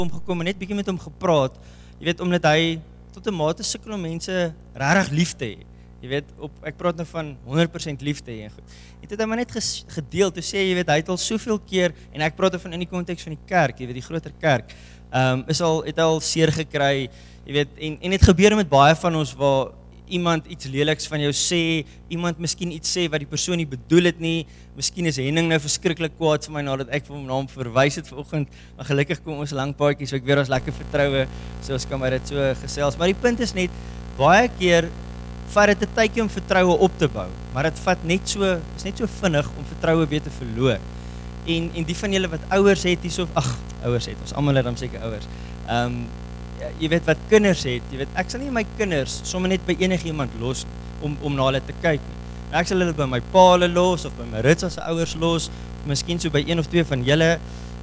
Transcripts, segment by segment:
Omgekom en net bietjie met hom gepraat. Jy weet, omdat hy tot 'n mate sukkel om mense regtig lief te hê. Jy weet, ek praat nou van 100% liefde en goed. En toe het hy maar net gedeel, toe sê jy weet, hy het al soveel keer, en ek praat van in die konteks van die kerk, jy weet, die groter kerk, het al seer gekry, jy weet, en het gebeur met baie van ons waar iemand iets leliks van jou sê, iemand miskien iets sê wat die persoon nie bedoel het nie, miskien is Henning nou verskriklik kwaad vir my nadat ek vir hom naam verwys het vanoggend, maar gelukkig kom ons lang paadjie, so ek weet ons lekker vertroue, so ons kan maar dit so gesels, maar die punt is net, baie keer vat dit 'n tydjie om vertroue op te bou, maar dit vat is net so vinnig om vertroue weer te verloor. En die van julle wat ouers het hierso, ouers het, ons almal het dan seker ouers. Jy weet wat kinders het, jy weet, ek sal nie my kinders sommer net by enigiemand los om na hulle te kyk nie. Ek sal hulle by my pa los of by my Ritsa se ouers los, of miskien so by een of twee van julle.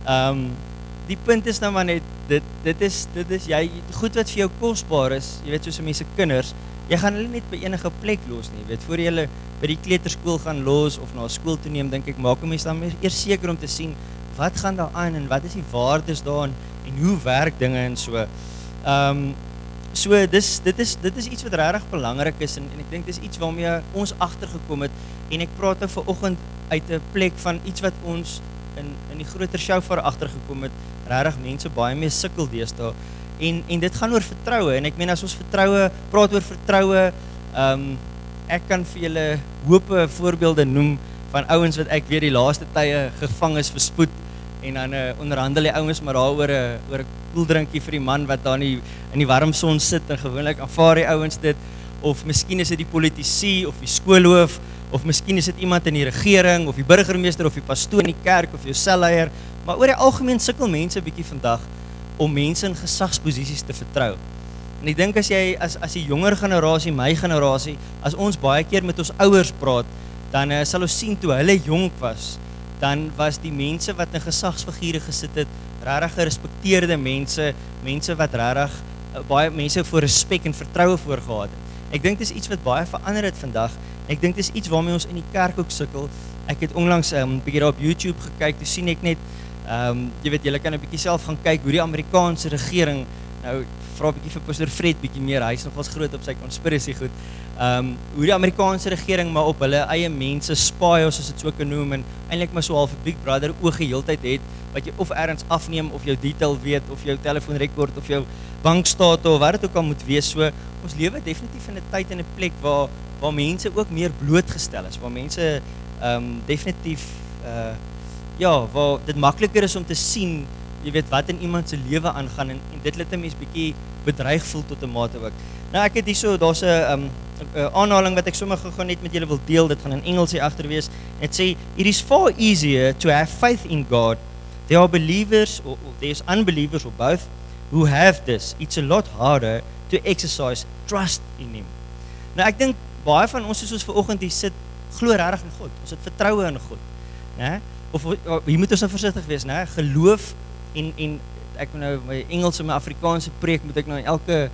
Die punt is nou maar net dit is jy goed wat vir jou kosbaar is, jy weet soos mense kinders, jy gaan hulle net by enige plek los nie, weet, voor jy hulle by die kleuterskool gaan los of na skool toe neem, dink ek maak 'n mens dan eers seker om te sien wat gaan daar aan en wat is die waardes daarin en hoe werk dinge en so. So dit is iets wat regtig belangrik is en ek dink dis iets waarmee ons agtergekom het en ek praat nou vanoggend uit 'n plek van iets wat ons in die groter shofar agtergekom het, regtig mense baie mee sukkel deesdae. En dit gaan oor vertroue en ek meen as ons praat oor vertroue, ek kan vir julle hoope voorbeelde noem van ouens wat ek weer die laaste tye gevang is vir spoed en dan onderhandel die ouens maar daar oor 'n koeldrinkie vir die man wat daar in die warm son sit en gewoonlik aanvaar die ouens dit, of miskien is dit die politisie of die skoolhoof, of miskien is dit iemand in die regering of die burgemeester of die pastoor in die kerk of jou selleier, maar oor die algemeen sukkel mense bietjie vandag om mense in gesagsposisies te vertrou. En ek dink as die jonger generasie, my generasie, as ons baie keer met ons ouers praat, dan sal ons sien toe hulle jonk was, dan was die mense wat in gesagsfigure gesit het, regtig gerespekteerde mense wat regtig baie mense voor respek en vertroue voor gehad het. Ek dink dis iets wat baie verander het vandag. Ek dink dis iets waarmee ons in die kerk ook sukkel. Ek het onlangs 'n bietjie daar op YouTube gekyk, toe sien ek net jy weet, julle kan 'n bietjie self gaan kyk hoe die Amerikaanse regering, nou vra 'n bietjie vir Pastor Fred bietjie meer, hy's nogals groot op sy conspiracy goed. Hoe die Amerikaanse regering maar op hulle eie mense spy, as dit so kan noem, en eintlik maar so half 'n Big Brother oog die heeltyd het, wat jy of ergens afneem of jou detail weet of jou telefoonrekord of jou bankstate of wat dit ook al moet wees. So ons lewe definitief in 'n tyd en 'n plek waar mense ook meer blootgestel is, waar mense definitief waar dit makliker is om te sien, jy weet, wat in iemand se lewe aangaan en dit laat 'n mens bietjie bedreig voel tot 'n mate ook. Nou ek het hierso, daar's 'n aanhaling wat ek sommer gou net met julle wil deel, dit gaan in Engels hier agter wees. Dit sê, "It is far easier to have faith in God. There are believers or there's unbelievers or both who have this. It's a lot harder to exercise trust in him." Nou ek dink baie van ons soos vanoggend hier sit, glo regtig in God. Ons het vertroue in God, né? Of hier moet ons nou versigtig wees, né? Geloof en ek moet nou my Engels en my Afrikaanse preek moet ek nou elke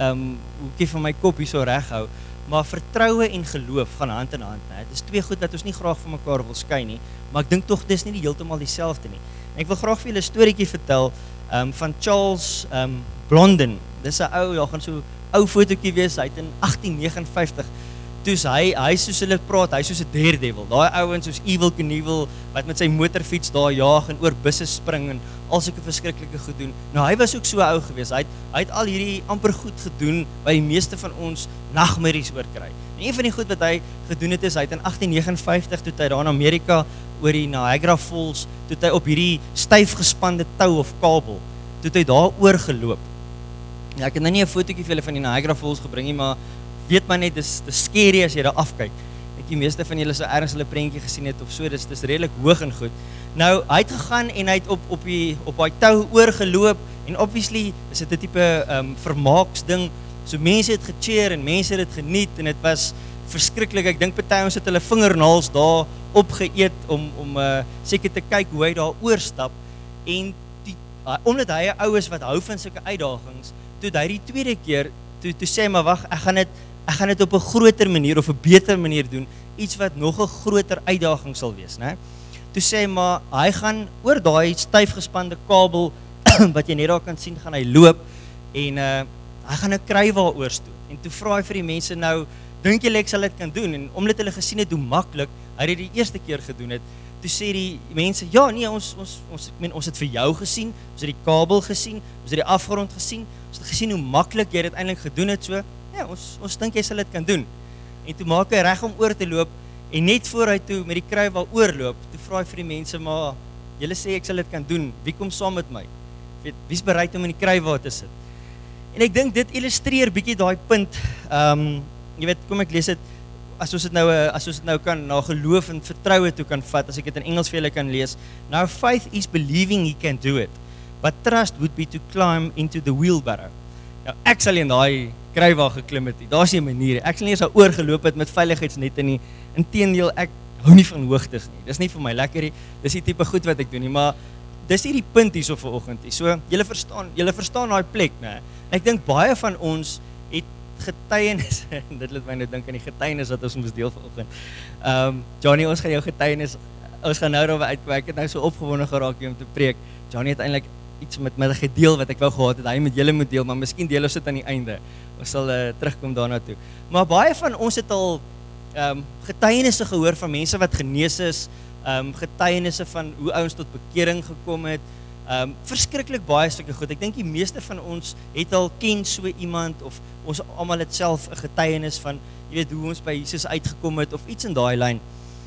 hoekie van my kop hier so reg hou. Maar vertroue en geloof gaan hand in hand, né? Dit is twee goed wat ons nie graag van mekaar wil skei nie, maar ek dink tog dis nie heeltemal dieselfde nie. En ek wil graag vir julle 'n storieetjie vertel van Charles Blondin. Dis 'n ou, daar gaan so ou fotootjie wees, hy het in 1859 toes hy soos hulle praat, hy soos 'n daredevil. Daai ouens soos Evel Knievel wat met sy motorfiets daar jaag en oor busse spring en al sulke verskriklike goed doen. Nou hy was ook so ou gewees. Hy het al hierdie amper goed gedoen wat die meeste van ons nagmerries oor kry. En een van die goed wat hy gedoen het is hy het in 1859 toe hy daar in Amerika oor die Niagara Falls, toe hy op hierdie styf gespande tou of kabel, toe hy daar oor geloop. Ja, ek het nou nie 'n fotootjie vir julle van die Niagara Falls gebring nie, maar weet maar net, dis scary as jy daar afkyk. Ek die meeste van julle sou ergens hulle prentjie gesien het of so, dis redelik hoog en goed. Nou, hy het gegaan en hy het op daai tou oorgeloop en obviously is dit 'n tipe vermaaksding. So mense het gecheer en mense het dit geniet en dit was verskriklik. Ek dink party ons het hulle vingernaels daar opgeëet om seker te kyk hoe hy daar oorstap. En omdat hy 'n ou is wat hou van sulke uitdagings, toe hy die tweede keer toe sê maar wag, ek gaan dit op 'n groter manier of 'n beter manier doen, iets wat nog 'n groter uitdaging sal wees, né? Toe sê maar hy gaan oor daai styf gespande kabel wat jy net daar kan sien, gaan hy loop en hy gaan 'n kruiwaal oorstoot. En toe vra hy vir die mense nou, dink julle ek sal dit kan doen? En omdat hulle gesien het hoe maklik hy dit die eerste keer gedoen het, toe sê die mense, ja nee, ons het vir jou gesien, ons het die kabel gesien, ons het die afgrond gesien, ons het gesien hoe maklik jy dit eintlik gedoen het, so ja, ons dink jy sal dit kan doen. En toe maak hy reg om oor te loop en net voor hy toe met die kruiwaal oorloop, toe vra hy vir die mense, maar julle sê ek sal dit kan doen, wie kom saam met my? Wie's bereid om in die kruiwaal te sit? En ek dink dit illustreer bietjie daai punt. Jy weet, kom ek lees dit as ons dit nou kan na geloof en vertroue toe kan vat, as ek dit in Engels vir julle kan lees. Now faith is believing he can do it, but trust would be to climb into the wheelbarrow. Nou ek sal in daai kruiwaal geklim het. Daar's nie 'n manier. Ek sal nie eens oor geloop het met veiligheidsnette nie. Inteendeel, ek hou nie van hoogtes nie. Dis nie vir my lekker nie. Dis die tipe goed wat ek doen nie, maar dis nie die punt hierso vanoggend nie. So julle verstaan daai plek, né? Ek dink baie van ons het getuienis en dit laat my nou dink aan die getuienis wat ons moes deel vanoggend. Johnny, ons gaan jou getuienis, ons gaan nou daarby uitkom. Ek het nou so opgewonde geraak om te preek. Johnny het eintlik iets met my gedeel wat ek wou gehad het, hy met julle moet deel, maar miskien deel ons dit aan die einde. Ons sal terugkom daarna toe. Maar baie van ons het al getuienisse gehoor van mense wat genees is, getuienisse van hoe ouens tot bekering gekom het, verskriklik baie sulke goed. Ek dink die meeste van ons het al ken so iemand, of ons almal het self 'n getuienis van, jy weet, hoe ons by Jesus uitgekom het, of iets in daai lyn.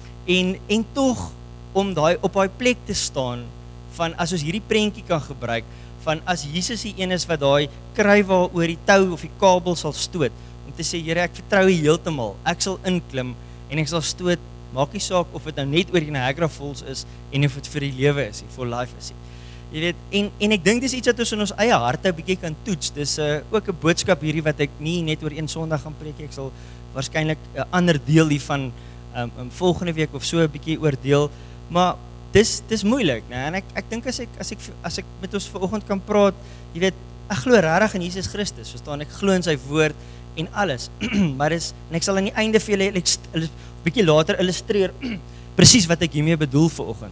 En tog, om op daai plek te staan, van as ons hierdie prentjie kan gebruik, van as Jesus die een is wat daai kruiwaal oor die tou of die kabel sal stoot, om te sê, Here, ek vertrou U heeltemal, ek sal inklim, en ek sal stoot, maak nie saak of dit nou net oor die Niagara Falls is, en of dit vir die lewe is, for life is. Jy weet, en ek dink dis iets wat ons in ons eie harte 'n bietjie kan toets. Dis ook 'n boodskap hierdie wat ek nie net oor een Sondag gaan preek. Ek sal waarskynlik 'n ander deel hiervan volgende week of so 'n bietjie oordeel, maar dis moeilik, né? En ek dink as ek met ons vanoggend kan praat, jy weet, ek glo regtig in Jesus Christus, verstaan, ek glo in sy woord en alles. Maar en ek sal aan die einde vir julle 'n bietjie later illustreer presies wat ek hiermee bedoel vanoggend.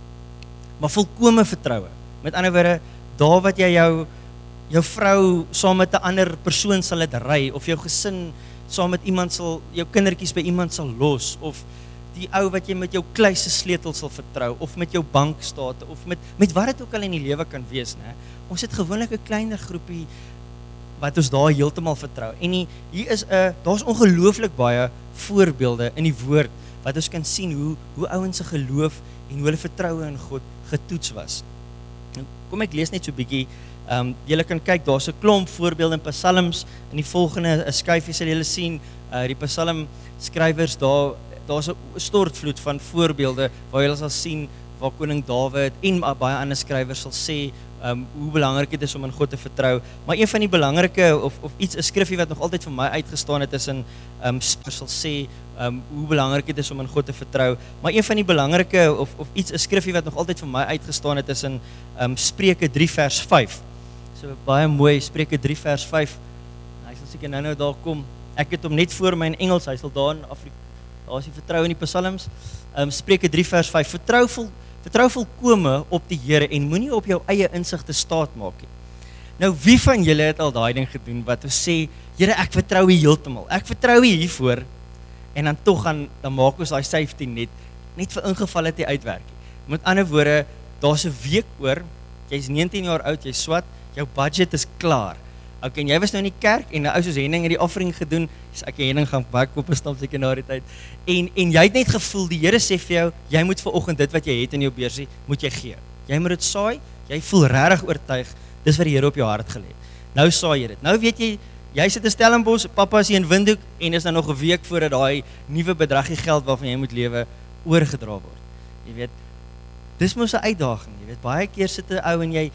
Maar volkome vertroue. Met ander woorde, daar wat jy jou vrou saam met 'n ander persoon sal dit ry, of jou gesin saam met iemand sal, jou kindertjies by iemand sal los, of die ou wat jy met jou kluise sleutel sal vertrou, of met jou bankstate, of met wat dit ook al in die lewe kan wees, né? Ons het gewoonlik 'n kleiner groepie wat ons daar heeltemal vertrou. En daar's ongelooflik baie voorbeelde in die woord wat ons kan sien hoe ouens se geloof en hoe hulle vertroue in God getoets was. Kom ek lees net so 'n bietjie. Julle kan kyk, daar's 'n klomp voorbeelde in Psalms. In die volgende skyfie sal julle sien, die Psalm skrywers, daar's 'n stortvloed van voorbeelde waar julle sal sien waar koning Dawid en baie ander skrywers sal sê hoe belangrik dit is om in God te vertrou. Maar een van die belangrike of iets, 'n skrifgie wat nog altyd vir my uitgestaan het, is in sal sê hoe belangrik dit is om in God te vertrou. Maar een van die belangrike of iets, 'n skrifgie wat nog altyd vir my uitgestaan het, is in Spreuke 3 vers 5. So baie mooi, Spreuke 3 vers 5. Hy sal seker nou daar kom. Ek het hom net voor my in Engels, hy sal daar in Afrika. Daar is die vertrou in die Psalms. Spreuke 3 vers 5. Vertrou volkome op die Here en moenie op jou eie insig te staat maak nie. Nou, wie van julle het al daai ding gedoen wat ons sê, Here, ek vertrou U heeltemal. Ek vertrou U hiervoor, en dan tog dan maak ons daai safety net vir ingeval dit nie uitwerk nie. Met ander woorde, daar's 'n week oor, jy's 19 jaar oud, jy's swat, jou budget is klaar. Okay, en jy was nou in die kerk en 'n ou soos Henning het die offering gedoen. Ek en Henning gaan baie koppe stap seker na die tyd. En jy het net gevoel die Here sê vir jou, jy moet vanoggend dit wat jy het in jou beursie, moet jy gee. Jy moet dit saai. Jy voel regtig oortuig, dis wat die Here op jou hart gelê het. Nou saai jy dit. Nou weet jy sit in Stellenbosch, pappa is hier in Windhoek en is nou nog 'n week voordat daai nuwe bedragie geld waarvan jy moet lewe oorgedra word. Jy weet, dis mos 'n uitdaging. Jy weet, baie keer sit 'n ou en jy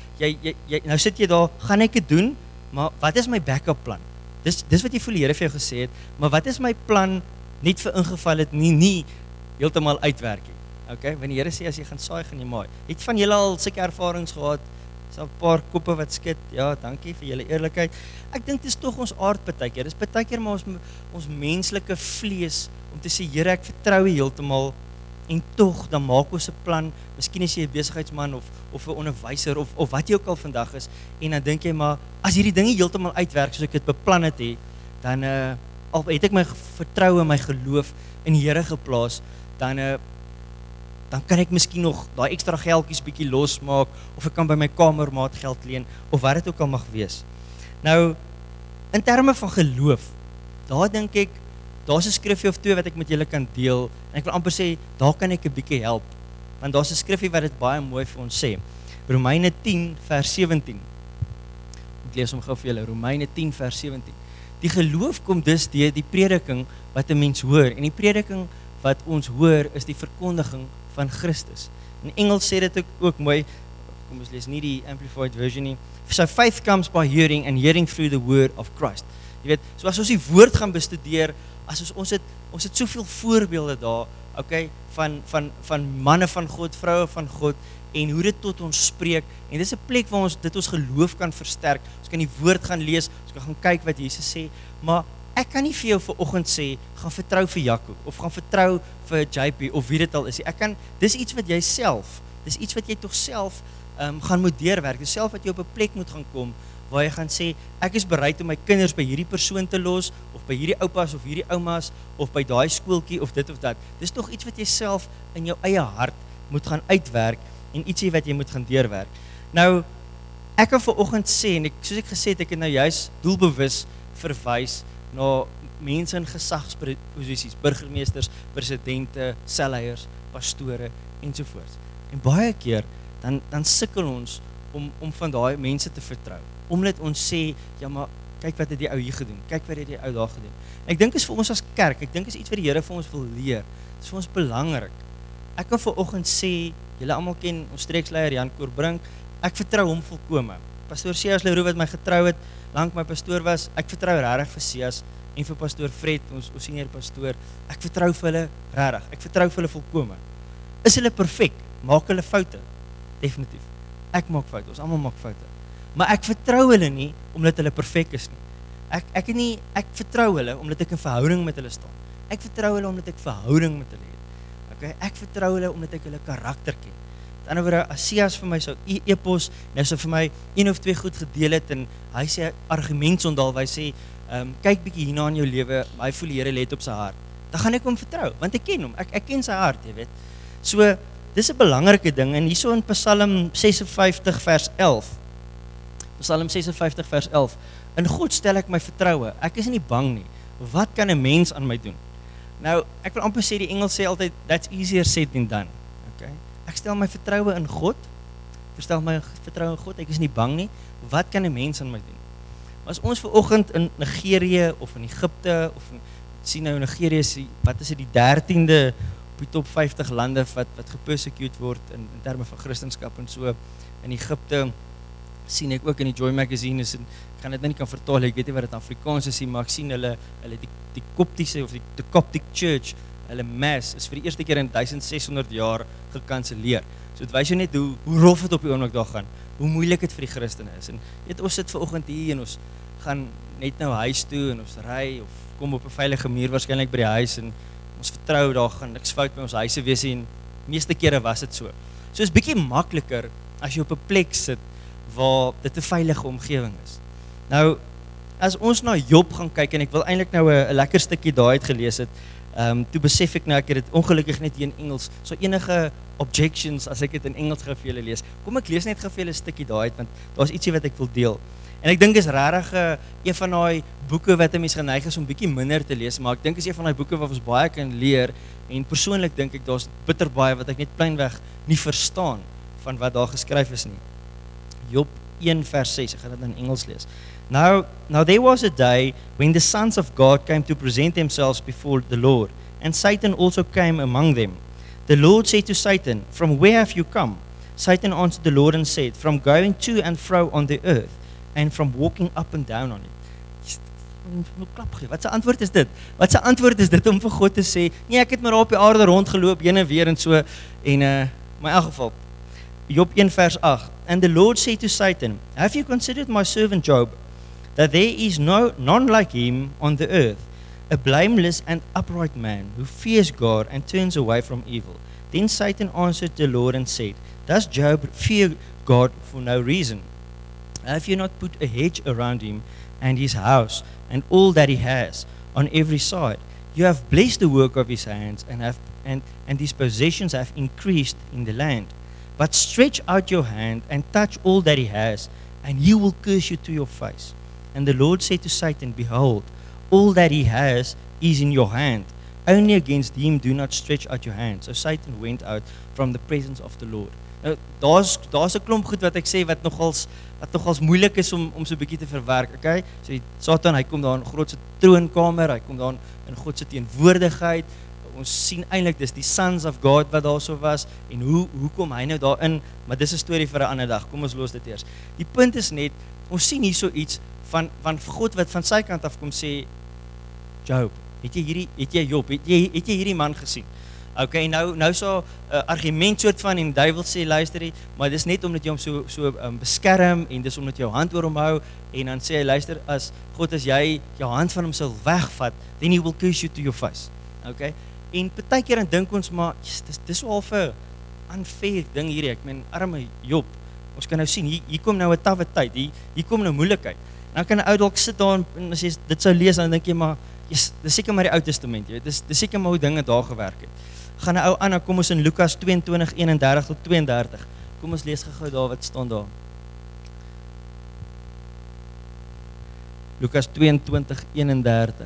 nou sit jy daar, gaan ek dit doen? Maar wat is my backup plan? Dis wat jy voel die Here vir jou gesê het, maar wat is my plan net vir ingeval dit nie heeltemal uitwerk nie? Okay, wanneer die Here sê as jy gaan saai, gaan jy maai. Het van julle al sulke ervarings gehad? Is al 'n paar koppe wat skit? Ja, dankie vir julle eerlikheid. Ek dink dis tog ons aard partykeer. Dis partykeer maar ons menslike vlees om te sê, Here, ek vertrou U heeltemal. en tog dan maak ons 'n plan. Miskien is jy 'n besigheidsman of 'n onderwyser of wat jy ook al vandag is, en dan dink jy maar as hierdie dinge heeltemal uitwerk soos ek dit beplan het, dan al het ek my vertroue, my geloof in die Here geplaas, dan kan ek miskien nog daai ekstra geldjies bietjie losmaak, of ek kan by my kamermaat geld leen, of wat dit ook al mag wees. Nou, in terme van geloof, daar dink ek, daar's 'n skrifgie of twee wat ek met julle kan deel, en ek wil amper sê, daar kan ek 'n bietjie help, want daar's 'n skrifgie wat dit baie mooi vir ons sê. Romeine 10 vers 17. Ek lees hom gou vir julle, Romeine 10 vers 17. Die geloof kom dus deur die prediking wat 'n mens hoor, en die prediking wat ons hoor is die verkondiging van Christus. In Engels sê dit ook mooi, kom ons lees nie die Amplified Version nie. So faith comes by hearing and hearing through the word of Christ. Jy weet, so as ons die woord gaan bestudeer, as ons het soveel voorbeelde daar, okay, van manne van God, vroue van God, en hoe dit tot ons spreek, en dit is 'n plek waar ons geloof kan versterk. Ons kan die woord gaan lees, ons kan gaan kyk wat Jesus sê, maar ek kan nie vir jou vanoggend sê, gaan vertrou vir Jakob, of gaan vertrou vir JP, of wie dit al is. Dis iets wat jy self, dis iets wat jy tog self gaan moet deurwerk, dis self wat jy op 'n plek moet gaan kom, waar jy gaan sê, ek is bereid om my kinders by hierdie persoon te los, of by hierdie oupas, of hierdie oumas, of by daai skooltjie, of dit of dat. Dis tog iets wat jy self in jou eie hart moet gaan uitwerk, en ietsie wat jy moet gaan deurwerk. Nou, ek kan vanoggend sê, en soos ek gesê het, ek het nou juist doelbewus verwys na mense in gesagsposisies, burgemeesters, presidente, selleiers, pastore, ensovoorts. En baie keer, dan sukkel ons om van daai mense te vertrou. Omdat ons sê, ja maar, kyk wat het die ou hier gedoen, kyk wat het die ou daar gedoen. En ek dink is vir ons as kerk, ek dink is iets wat die Here vir ons wil leer. Dit is vir ons belangrik. Ek kan vanoggend sê, julle almal ken ons streeksleier Jan Korbrink, ek vertrou hom volkome. Pastoor Sias Leroux wat my getrou het, lank my pastoor was, ek vertrou regtig vir Sias en vir pastoor Fred, ons senior pastoor. Ek vertrou vir hulle regtig. Ek vertrou vir hulle volkome. Is hulle perfek? Maak hulle foute? Definitief. Ek maak foute, ons almal maak foute. Maar ek vertrou hulle nie omdat hulle perfek is nie. Ek vertrou hulle omdat ek in verhouding met hulle staan. Ek vertrou hulle omdat ek verhouding met hulle het. Okay? Ek vertrou hulle omdat ek hulle karakter ken. Met ander woorde, as Sias vir my sou e-pos, nou sou vir my 1 of 2 goed gedeel het, en hy sê argument sondaal, hy sê, kyk bietjie hierna in jou lewe, hy voel die Here lê op sy hart. Dan gaan ek hom vertrou, want ek ken hom, ek ken sy hart, jy weet. So, dis 'n belangrike ding, en hierso in Psalm 56 vers 11, Psalm 56 vers 11, in God stel ek my vertroue, ek is nie bang nie, wat kan 'n mens aan my doen? Nou, ek wil amper sê, die Engels sê altyd, that's easier said than done, okay? Ek stel my vertroue in God, ek is nie bang nie, wat kan 'n mens aan my doen? As ons vanoggend in Nigerië, of in Egipte, of sien nou Nigerië is, wat is dit, die 13de op die top 50 lande wat gepersecute word in terme van Christendom en so. In Egipte sien ek ook in die Joy magazine, ek gaan dit nou nie kan vertaal, ek weet nie wat dit Afrikaans is, maar ek sien hulle die Koptiese of die Coptic Church, hulle mass is vir die eerste keer in 1600 jaar gekanseleer. So dit wys jou net hoe rof het op die oomblik daar gaan, hoe moeilik het vir die Christene is. En weet, ons sit vanoggend hier en ons gaan net nou huis toe en ons ry of kom op 'n veilige manier waarskynlik by die huis en ons vertrou daar gaan niks fout by ons huise wees en meeste kere was dit so. So is bietjie makliker as jy op 'n plek sit waar dit 'n veilige omgewing is. Nou, as ons na Job gaan kyk en ek wil eintlik nou 'n lekker stukkie daai uit gelees het, toe besef ek nou ek het dit ongelukkig net hier in Engels. So enige objections as ek dit in Engels gou vir julle lees. Kom ek lees net gou vir julle 'n stukkie daai uit want daar's ietsie wat ek wil deel. En ek dink is regtig een van daai boeke wat 'n mens geneig is om bietjie minder te lees, maar ek dink is een van daai boeke wat ons baie kan leer en persoonlik dink ek daar's bitter baie wat ek net plainweg nie verstaan van wat daar geskryf is nie. Job 1 vers 6, ek gaan dit in Engels lees. Now there was a day when the sons of God came to present themselves before the Lord, and Satan also came among them. The Lord said to Satan, "From where have you come?" Satan answered the Lord and said, "From going to and fro on the earth, and from walking up and down on it." Wat 'n antwoord is dit? Wat 'n antwoord is dit om vir God te sê, nee, ek het maar op die aarde rondgeloop, heen en weer en so, en maar in elk geval, Job 1 vers 8, "And the Lord said to Satan, have you considered my servant Job, that there is none like him on the earth, a blameless and upright man, who fears God and turns away from evil. Then Satan answered the Lord and said, Does Job fear God for no reason? Have you not put a hedge around him and his house and all that he has on every side? You have blessed the work of his hands, and his possessions have increased in the land. But stretch out your hand and touch all that he has, and he will curse you to your face. And the Lord said to Satan, Behold, all that he has is in your hand. Only against him do not stretch out your hand. So Satan went out from the presence of the Lord. Nou, daar's 'n klomp goed wat ek sê wat nogals moeilik is om so 'n bietjie te verwerk, okay? So die Satan, hy kom daar in God se troonkamer, hy kom daar in God se teenwoordigheid. Ons sien eintlik dis die sons of God wat daarso was en hoe kom hy nou daarin? Maar dis 'n storie vir 'n ander dag. Kom ons los dit eers. Die punt is net, ons sien hierso iets van God wat van sy kant af kom sê, Job, het jy Job, het jy hierdie man gesien? Okay, nou so 'n argument soort van en die duiwel sê luister, maar dis net omdat jy hom so beskerm en dis omdat jy jou hand oor hom hou en dan sê hy luister, as jy jou hand van hom sal wegvat, then he will curse you to your face. Okay? En partykeer dan dink ons maar dis so half 'n unfair ding hierdie. Ek meen arme Job. Ons kan nou sien hier kom nou 'n tawwe tyd. Hier kom nou moeilikheid. Dan kan 'n ou dalk sit daar en as jy dit sou lees dan dink jy maar dis seker maar die Ou Testament, jy weet. Dis seker maar hoe dinge daar gewerk het. Gaan nou aan, dan kom ons in Lukas 22:31 tot 32. Kom ons lees gou daar wat staan daar. Lukas 22:31.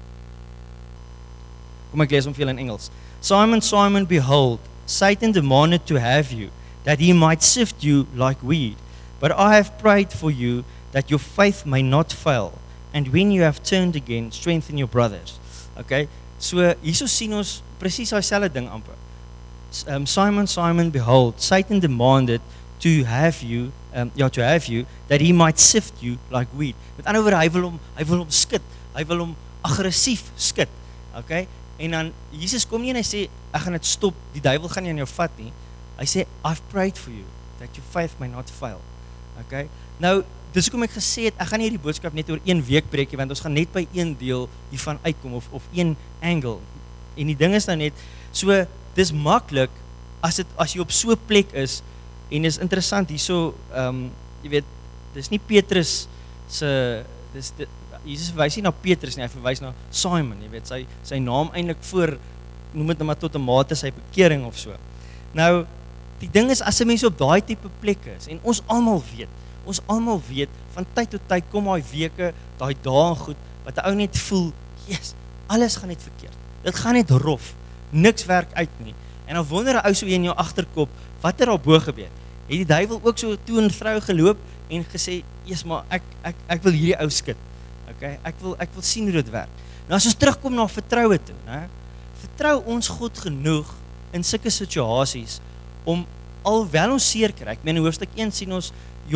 Kom ek lees hom vir julle in Engels. Simon, Simon, behold, Satan demanded to have you, that he might sift you like wheat. But I have prayed for you, that your faith may not fail. And when you have turned again, strengthen your brothers. Okay, so hierso sien ons presies dieselfde ding amper. Simon, Simon, behold, Satan demanded to have you, that he might sift you like wheat. Met ander woorde, hy wil hom skud. Hy wil hom aggressief skud. Okay? En dan Jesus kom nie en hy sê ek gaan dit stop, die duiwel gaan nie aan jou vat nie. Hy sê I've prayed for you that your faith may not fail. Okay? Nou, dis hoekom ek gesê het ek gaan nie hierdie boodskap net oor 1 week preek nie, want ons gaan net by een deel hiervan uitkom of een angle. En die ding is nou net so dis maklik as jy op so 'n plek is en is interessant hierso jy weet dis nie Petrus se Jesus verwys nie na Petrus nie, hy verwys na Simon, jy weet sy naam eintlik voor noem dit nou maar tot 'n mate sy bekering of so. Nou die ding is as 'n mens op daai tipe plekke is en ons almal weet van tyd tot tyd kom daai weke, daai dae en goed wat 'n ou net voel, yes, alles gaan net verkeerd. Dit gaan net rof. Niks werk uit nie. En dan wonder 'n ou so in jou agterkop, wat het daar bo gebeur? Het die duiwel ook so toe en vrou geloop en gesê, "Jesus, maar ek wil hierdie ou skud." Okay? Ek wil sien hoe dit werk. Nou as ons terugkom na vertroue toe, né? Vertrou ons God genoeg in sulke situasies om alhoewel ons seer kry. Ek meen in hoofstuk 1 sien ons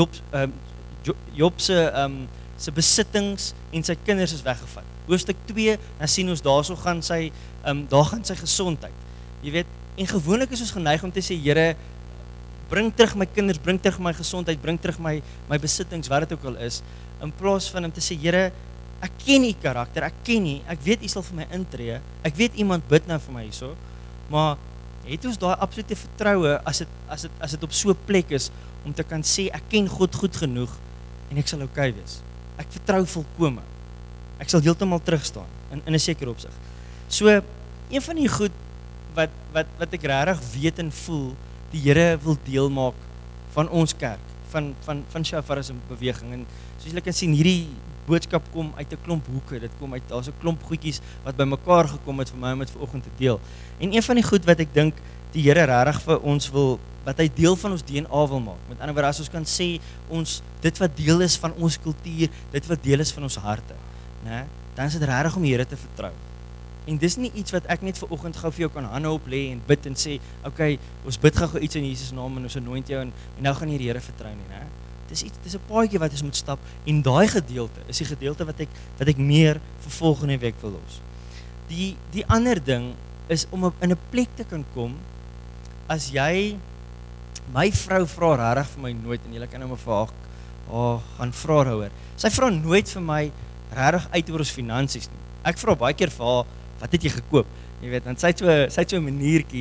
Job se besittings en sy kinders is weggevat. Hoofstuk 2, dan sien ons daar gaan sy gesondheid. Jy weet, en gewoonlik is ons geneig om te sê, Here, bring terug my kinders, bring terug my gesondheid, bring terug my besittings, wat dit ook al is, in plaas van om te sê, Here, ek ken U karakter, ek weet U sal vir my intree, ek weet iemand bid nou vir my hierso, maar het ons daai absolute vertroue as dit op so 'n plek is om te kan sê ek ken God goed genoeg en ek sal okay wees. Ek vertrou volkome. Ek sal heeltemal terugstaan in 'n sekere opsig. So een van die goed wat ek regtig weet en voel, die Here wil deel maak van ons kerk, van Shofar se beweging en soos julle kan sien hierdie boodskap kom uit 'n klomp hoeke, dit kom uit daar's 'n klomp goedjies wat bymekaar gekom het vir my om dit vanoggend te deel. En een van die goed wat ek dink die Here regtig vir ons wil, wat hy deel van ons DNA wil maak. Met ander woorde, as ons kan sê ons dit wat deel is van ons kultuur, dit wat deel is van ons harte, né? Dan is dit regtig om die Here te vertrou. En dis nie iets wat ek net vanoggend gou vir jou kan hande op lê en bid en sê, okay, ons bid gou iets in Jesus naam en ons anoint jou en nou gaan jy die Here vertrou nie, né? Dis 'n paadjie wat ons moet stap en daai gedeelte is die gedeelte wat ek meer vir volgende week wil los. Die ander ding is om in 'n plek te kan kom as jy my vrou vra regtig vir my nooit en julle kan nou maar vir haar gaan vra daaroor. Sy vra nooit vir my regtig uit oor ons finansies nie. Ek vra baie keer vir haar, wat het jy gekoop? Jy weet, want sy het so 'n maniertjie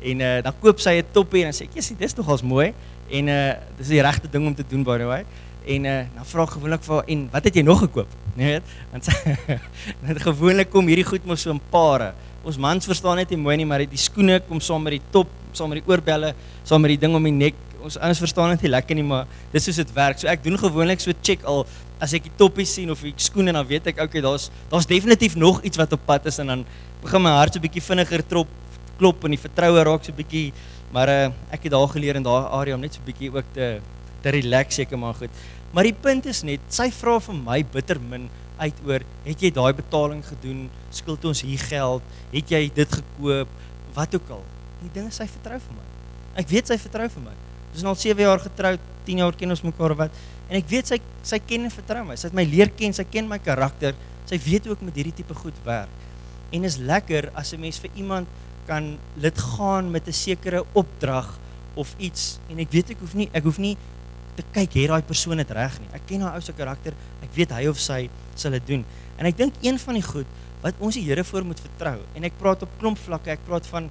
En dan koop sy 'n toppie en dan sê ek, "Jessie, dis nogals mooi." En dis die regte ding om te doen, by the way. En dan vra ek gewoonlik vir haar, "En wat het jy nog gekoop?" Nee, weet? Want gewoonlik kom hierdie goed mos so in pare. Ons mans verstaan net nie mooi nie, maar die skoene kom saam met die top, saam met die oorbelle, saam met die ding om die nek. Ons anders verstaan dit nie lekker nie, maar dis soos dit werk. So ek doen gewoonlik so check al as ek die toppie sien of die skoene, dan weet ek okay, daar's definitief nog iets wat op pad is en dan begin my hart so 'n bietjie vinniger klop en die vertroue raak so 'n bietjie, maar ek het daar geleer in daai area om net so 'n bietjie ook te relax seker maar goed. Maar die punt is net, sy vra vir my bitter min uit oor, het jy daai betaling gedoen, skuld ons hier geld, het jy dit gekoop, wat ook al. Die ding is sy vertrou vir my. Ek weet sy vertrou vir my. Ons is al 7 jaar getroud, 10 jaar ken ons mekaar of wat. En ek weet sy ken en vertrou my. Sy het my leer ken, sy ken my karakter. Sy weet ook met hierdie tipe goed werk. En is lekker as 'n mens vir iemand kan laat gaan met 'n sekere opdrag of iets. En ek weet ek hoef nie te kyk het daai persoon dit reg nie. Ek ken haar ou se karakter. Ek weet hy of sy sal dit doen. En ek dink een van die goed wat ons die Here voor moet vertrou. En ek praat op klomp vlakke. Ek praat van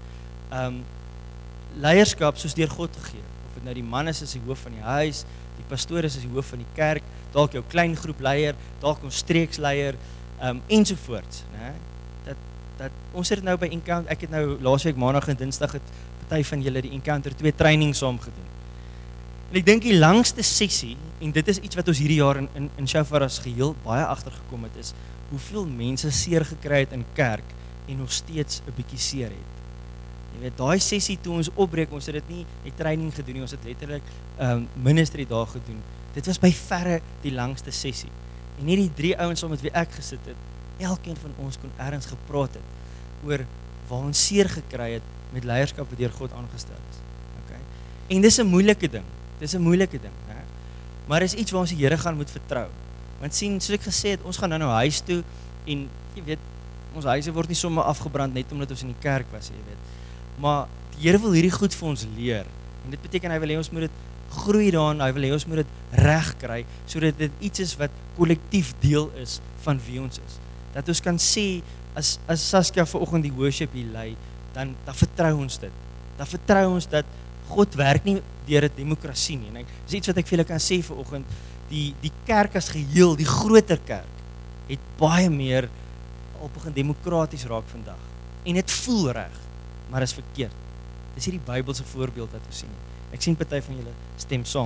leierskap soos deur God gegee. Of dit nou die man is as die hoof van die huis, die pastoor is as die hoof van die kerk, dalk jou klein groep leier, dalk ons streeksleier, ensovoorts, né? Dat ons het nou by Encounter, ek het nou laasweek maandag en dinsdag het party van julle die Encounter 2 training saam gedoen. En ek dink die langste sessie, en dit is iets wat ons hierdie jaar in Shofar as geheel baie agtergekom het, is hoeveel mense seer gekry het in kerk en nog steeds 'n bietjie seer het. Jy weet, daai sessie toe ons opbreek, ons het dit nie die training gedoen nie, ons het letterlik ministry daar gedoen. Dit was by verre die langste sessie. En hierdie 3 ouens saam met wie ek gesit het, elkeen van ons kon ergens gepraat het oor waar ons seer gekry het met leierskap wat deur God aangestel is. Okay? En dis 'n moeilike ding. Dis 'n moeilike ding, né? Maar is iets waar ons die Here gaan moet vertrou. Want sien, soos ek gesê het, ons gaan nou huis toe en jy weet, ons huise word nie sommer afgebrand net omdat ons in die kerk was, jy weet. Maar die Here wil hierdie goed vir ons leer. En dit beteken hy wil hê ons moet dit groei daarin, hy wil hê ons moet dit reg kry sodat dit iets is wat kollektief deel is van wie ons is. Dat ons kan sê as Saskia vanoggend die worship hier lei, dan vertrou ons dit. Dan vertrou ons dat God werk nie deur 'n demokrasie nie. En dis iets wat ek vir julle kan sê vanoggend, die kerk as geheel, die groter kerk, het baie meer al begin demokraties raak vandag. En dit voel reg, maar is verkeerd. Dis hierdie Bybelse voorbeeld wat ons sien. Ek sien party van julle stem saam.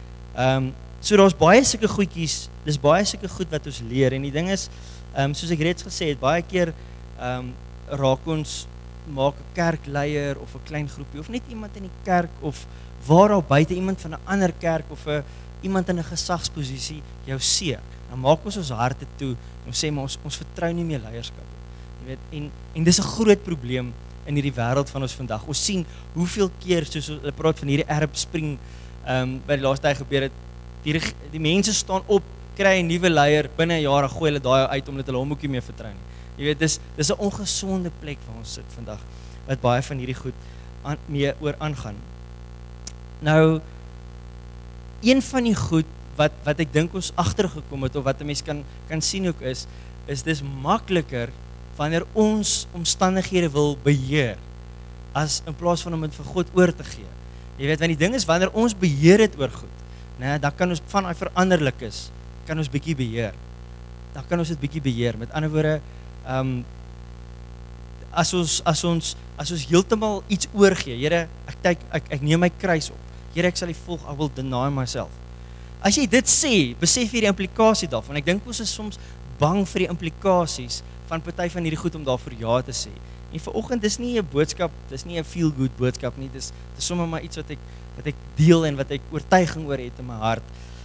So daar's baie sulke goedjies, dis baie sulke goed wat ons leer en die ding is, soos ek reeds gesê het, baie keer raak ons maak 'n kerkleier of 'n klein groepie of net iemand in die kerk of waar al buite iemand van 'n ander kerk of iemand in 'n gesagsposisie jou seer. Dan maak ons harte toe en sê maar ons vertrou nie meer leierskap nie. Jy weet, en dis 'n groot probleem in hierdie wêreld van ons vandag. Ons sien hoeveel keer soos hulle praat van hierdie Arab Spring by die laaste tyd gebeur het. Die mense staan op, kry 'n nuwe leier, binne 'n jaar gooi hulle daai uit omdat hulle hom ook nie meer vertrou nie. Jy weet, dis 'n ongesonde plek waar ons sit vandag, wat baie van hierdie goed mee oor aangaan. Nou, een van die goed wat ek dink ons agtergekom het, of wat 'n mens kan sien ook is dis makliker wanneer ons omstandighede wil beheer, as in plaas van om dit vir God oor te gee. Jy weet, want die ding is, wanneer ons beheer het oor goed, né, dan kan ons van daai veranderlikes, kan ons bietjie beheer. Dan kan ons dit bietjie beheer. Met ander woorde, as ons heeltemal iets oorgee, Here, ek neem my kruis op. Here, ek sal U volg, I will deny myself. As jy dit sê, besef jy die implikasie daarvan. Ek dink ons is soms bang vir die implikasies van party van hierdie goed om daarvoor ja te sê. En vanoggend dis nie 'n boodskap, dis nie 'n feel good boodskap nie, dis sommer maar iets wat ek deel en wat ek oortuiging oor het in my hart.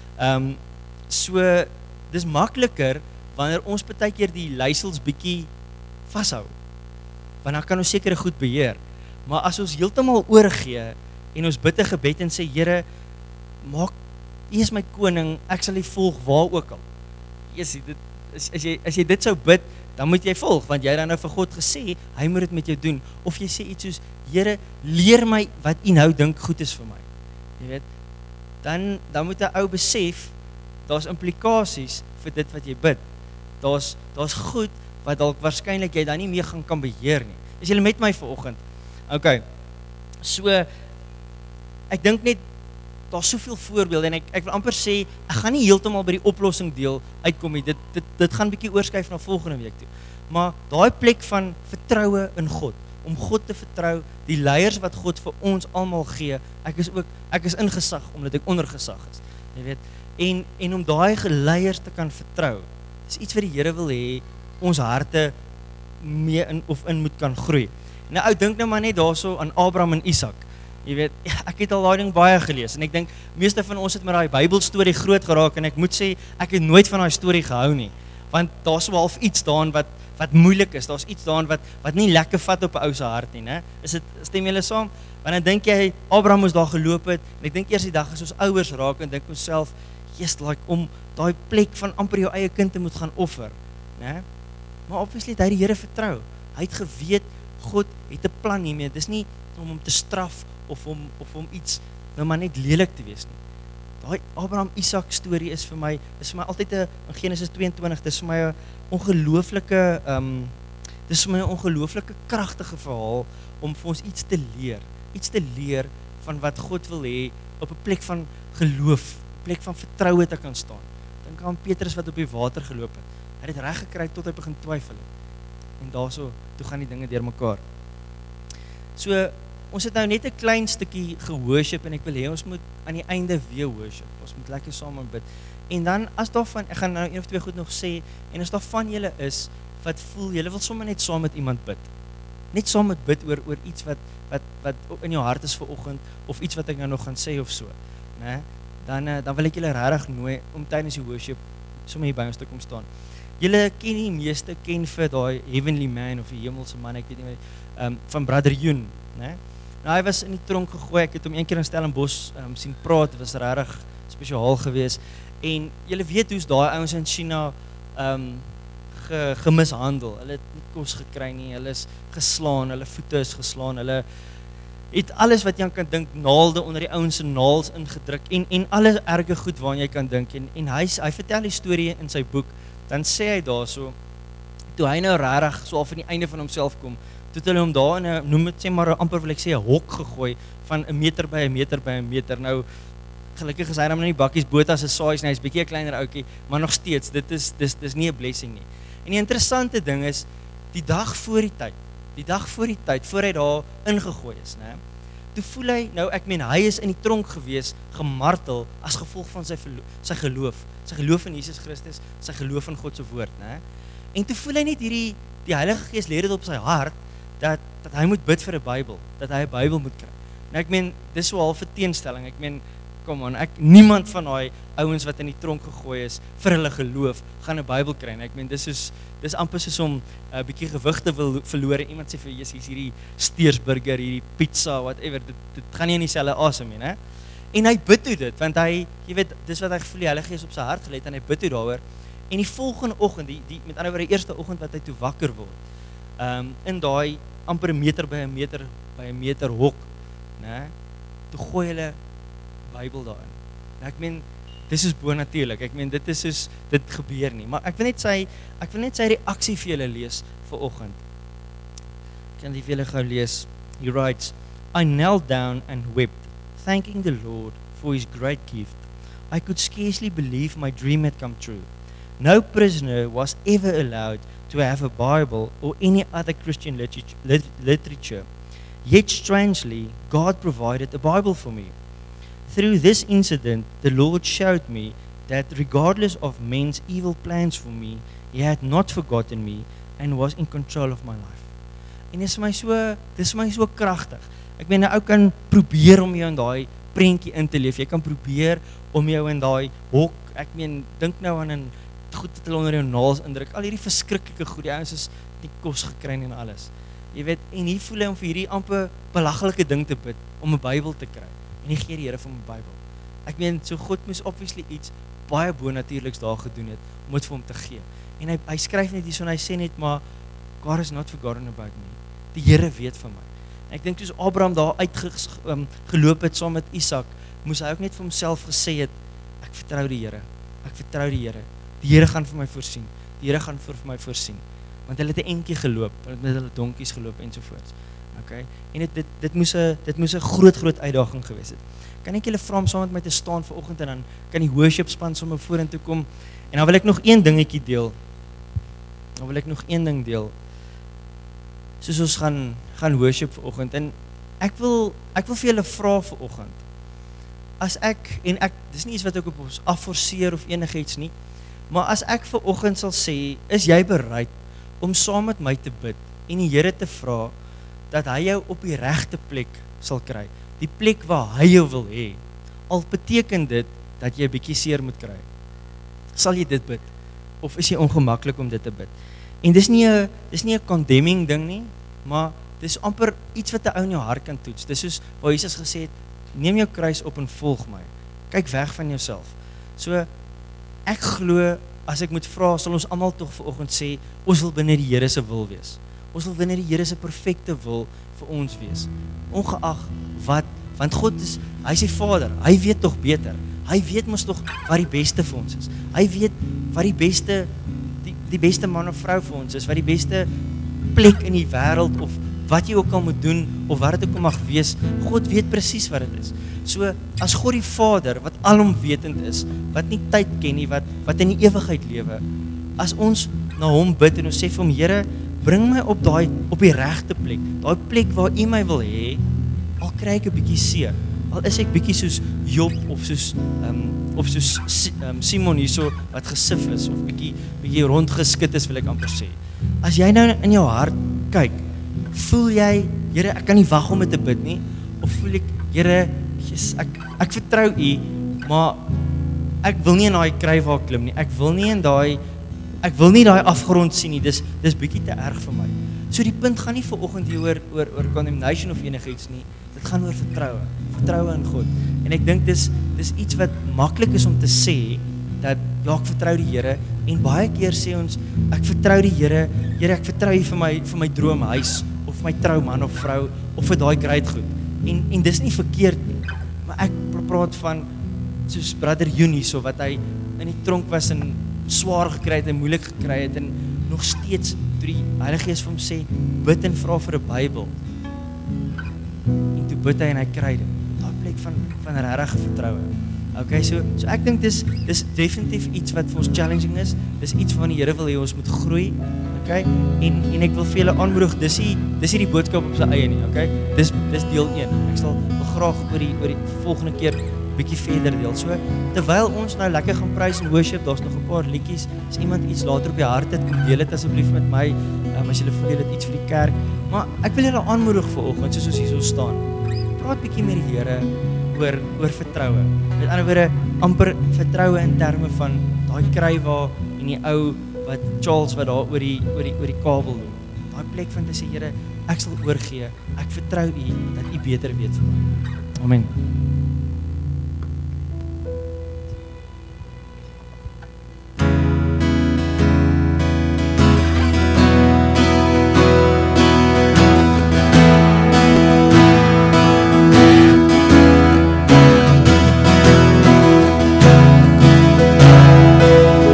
So dis makliker wanneer ons partykeer die leiersels bietjie vashou. Want dan kan ons sekere goed beheer. Maar as ons heeltemal oorgee en ons bid 'n gebed en sê, Here, maak U is my koning, ek sal U volg waar ook al. As jy dit sou bid, dan moet jy volg, want jy dan nou vir God gesê, hy moet dit met jou doen. Of jy sê iets soos, Here, leer my wat U nou dink goed is vir my. Jy weet, dan moet 'n ou besef, daar's implikasies vir dit wat jy bid. Daar's goed wat dalk waarskynlik jy dan nie meer kan beheer nie. Is julle met my vanoggend? Okay. So ek dink net daar's soveel voorbeelde en ek wil amper sê ek gaan nie heeltemal by die oplossing deel uitkom nie. Dit gaan bietjie oorskuif na volgende week toe. Maar daai plek van vertroue in God, om God te vertrou, die leiers wat God vir ons almal gee. Ek is in gesag omdat ek onder gesag is. Jy weet, en om daai geleiers te kan vertrou, is iets wat die Here wil hê ons harte mee in moet kan groei. Nou ek dink nou maar net daarso aan Abraham en Isak. Jy weet, ek het al daai ding baie gelees en ek dink meeste van ons het met daai Bybelstorie groot geraak en ek moet sê ek het nooit van daai storie gehou nie. Want daar's so half iets daarin wat moeilik is. Daar's iets daarin wat nie lekker vat op 'n ou se hart nie, né? Stem julle saam? Want dan dink jy Abraham moes daar geloop het en ek dink eers die dag as ons ouers raak en dink onsself, "Jesus, like om daai plek van amper jou eie kind te moet gaan offer", né? Maar obviously het hy die Here vertrou. Hy het geweet God het 'n plan hiermee. Dis nie om hom te straf of om iets nou maar net lelik te wees nie. Daai Abraham-Isak storie is vir my altyd in Genesis 22, dis vir my 'n ongelooflike kragtige verhaal om vir ons iets te leer van wat God wil hê op 'n plek van geloof, 'n plek van vertroue te kan staan. Dink aan Petrus wat op die water geloop het. Hy het dit reg gekry tot hy begin twyfel het. En daarso toe gaan die dinge deurmekaar. So ons het nou net 'n klein stukkie geworship en ek wil hê ons moet aan die einde weer worship. Ons moet lekker saam bid. En dan as daarvan, ek gaan nou een of twee goed nog sê, en as daar van julle is wat voel julle wil sommer net saam met iemand bid. Net saam met bid oor iets wat in jou hart is vir oggend of iets wat ek nou nog gaan sê of so, né? Dan wil ek julle regtig nooi om tydens die worship sommer hier by ons te kom staan. Julle ken die meeste vir daai Heavenly Man of die hemelse man, ek weet nie van Brother Yoon, né? Nou hy was in die tronk gegooi. Ek het hom een keer in Stellenbosch sien praat. Dit was regtig spesiaal geweest. En julle weet hoe's daai ouens in China gemishandel. Hulle het nie kos gekry nie. Hulle is geslaan, hulle voete is geslaan. Hulle het alles wat jy kan dink, naalde onder die ouens se naels ingedruk en alle erge goed waaraan jy kan dink. En hy vertel die storie in sy boek. Dan sê hy daarso, toe hy nou regtig so al van die einde van homself kom, toe het hulle hom daar in 'n, noem dit sê maar amper wil ek sê 'n hok gegooi van 1 meter by 1 meter by 1 meter. Nou gelukkig is hy dan nie bakkies botas se size nie, hy's bietjie 'n kleiner ouetjie, maar nog steeds, dis nie 'n blessing nie. En die interessante ding is die dag voor die tyd voor hy daar ingegooi is, né? Toe voel hy nou, ek meen hy is in die tronk gewees, gemartel as gevolg van sy geloof in Jesus Christus, sy geloof in God se woord, né? En toe voel hy net die Heilige Gees lê dit op sy hart dat hy moet bid vir 'n Bybel, dat hy 'n Bybel moet kry. Nou ek meen, dis so half 'n teenstelling. Ek meen, kom aan, niemand van daai ouens wat in die tronk gegooi is vir hulle geloof gaan 'n Bybel kry. Ek meen, dis amper soos om 'n bietjie gewig te verloor. Iemand sê vir Jesus, hier's hierdie steersburger, hierdie pizza, whatever. Dit gaan nie in dieselfde asem nie, né? En hy bid toe dit, want hy, jy weet, dis wat hy gevoel die Heilige Gees op sy hart gelê het en hy bid toe daaroor. En die volgende oggend, met ander woorde die eerste oggend wat hy toe wakker word, in daai amper 1 meter by 'n meter by 'n meter hok, né? Toe gooi hulle Bybel daarin. Nou ek meen, dis is bonatuurlik. Ek meen dit is soos dit gebeur nie, maar ek wil net sy reaksie vir julle lees vir oggend. Ek kan dit vir julle gou lees. He writes, I knelt down and wept, thanking the Lord for his great gift. I could scarcely believe my dream had come true. No prisoner was ever allowed to have a Bible or any other Christian literature. Yet strangely, God provided a Bible for me. Through this incident, the Lord showed me that regardless of men's evil plans for me, He had not forgotten me and was in control of my life. En dis my so kragtig. Ek meen, 'n ou kan probeer om jou in daai prentjie in te leef. Jy kan probeer om jou in daai hok, ek meen, dink nou aan 'n goed wat hulle onder jou naels indruk. Al hierdie verskriklike goed, die ouens is nie kos gekry nie en alles. Jy weet, en hier voel hy om vir hierdie amper belaglike ding te bid om 'n Bybel te kry. En hy gee die Here vir 'n Bybel. Ek meen, so God moes obviously iets baie bonatuurliks daar gedoen het om dit vir hom te gee. En hy skryf net hierson, hy sê net maar, God has not forgotten about me. Die Here weet van my. En ek dink soos Abraham daar uitgeloop het saam met Isak, moes hy ook net vir homself gesê het, ek vertrou die Here. Ek vertrou die Here. Die Here gaan vir my voorsien. Die Here gaan vir my voorsien. Want hulle het 'n entjie geloop, hulle het met hulle donkies geloop ensovoorts. Okay? En dit moes 'n groot uitdaging gewees het. Kan ek julle vra om saam met my te staan vanoggend en dan kan die worship span sommer vorentoe kom en dan wil ek nog een dingetjie deel. Soos ons gaan worship vanoggend en ek wil vir julle vra vanoggend. As ek dis nie iets wat ek op ons afforceer of enigiets nie, maar as ek vanoggend sal sê, is jy bereid om saam met my te bid en die Here te vra dat hy jou op die regte plek sal kry, die plek waar hy jou wil hê. Al beteken dit dat jy 'n bietjie seer moet kry. Sal jy dit bid of is jy ongemaklik om dit te bid? En dis nie 'n condemning ding nie, maar dis amper iets wat 'n ou in jou hart kan toets. Dis soos waar Jesus gesê het, neem jou kruis op en volg my. Kyk weg van jouself. So ek glo as ek moet vra, sal ons almal tog vanoggend sê, ons wil binne die Here se wil wees. Ons wil binne die Here se perfekte wil vir ons wees. Ongeag wat, want God is, hy sê Vader, hy weet tog beter. Hy weet mos tog wat die beste vir ons is. Hy weet wat die beste man of vrou vir ons is, wat die beste plek in die wêreld of wat jy ook al moet doen of wat dit ook al mag wees. God weet presies wat dit is. So as God die Vader wat alomwetend is, wat nie tyd ken nie, wat in die ewigheid lewe, as ons na hom bid en ons sê vir hom, Here, bring my op die regte plek, daai plek waar U my wil hê, al kry ek 'n bietjie seer, al is ek bietjie soos Job of soos Simon hierso wat gesif is of bietjie rondgeskit is, wil ek amper sê. As jy nou in jou hart kyk, voel jy, Here, ek kan nie wag om dit te bid nie, of voel ek, Here, ek vertrou U, maar ek wil nie in daai krywaar klim nie. Ek wil nie daai afgrond sien nie. Dis bietjie te erg vir my. So die punt gaan nie vanoggend hier oor condemnation of enigiets nie. Dit gaan oor vertroue in God. En ek dink dis iets wat maklik is om te sê dat ja, ek vertrou die Here en baie keer sê ons ek vertrou die Here. Here, ek vertrou U vir my droomhuis of my trouman of vrou of vir daai great goed. En dis nie verkeerd nie. Maar ek praat van soos brother Junie, so wat hy in die tronk was en swaar gekry het en moeilik gekry het en nog steeds toe die Heilige Gees vir hom sê, bid en vra vir 'n Bybel. En toe bid hy en hy kry dit. Daai plek van regte vertroue. Okay, so ek dink dis definitief iets wat vir ons challenging is. Dis iets waarna die Here wil hê ons moet groei. Okay? En ek wil vir julle aanmoedig, dis nie die boodskap op sy eie nie, okay? Dis deel 1. Ek sal graag oor die volgende keer bietjie verder deel. So terwyl ons nou lekker gaan prys en worship, daar's nog 'n paar liedjies. As iemand iets later op die hart het, kom deel dit asseblief met my. As julle voel jy het iets vir die kerk. Maar ek wil julle aanmoedig vanoggend soos ons hier so staan. Praat bietjie met die Here oor vertroue. Met ander woorde, amper vertroue in terme van daai krywaar en die ou wat Charles wat daar oor die kabel loop. Daai plek van te sê, Here, ek sal oorgee. Ek vertrou U dat U beter weet vir my. Amen.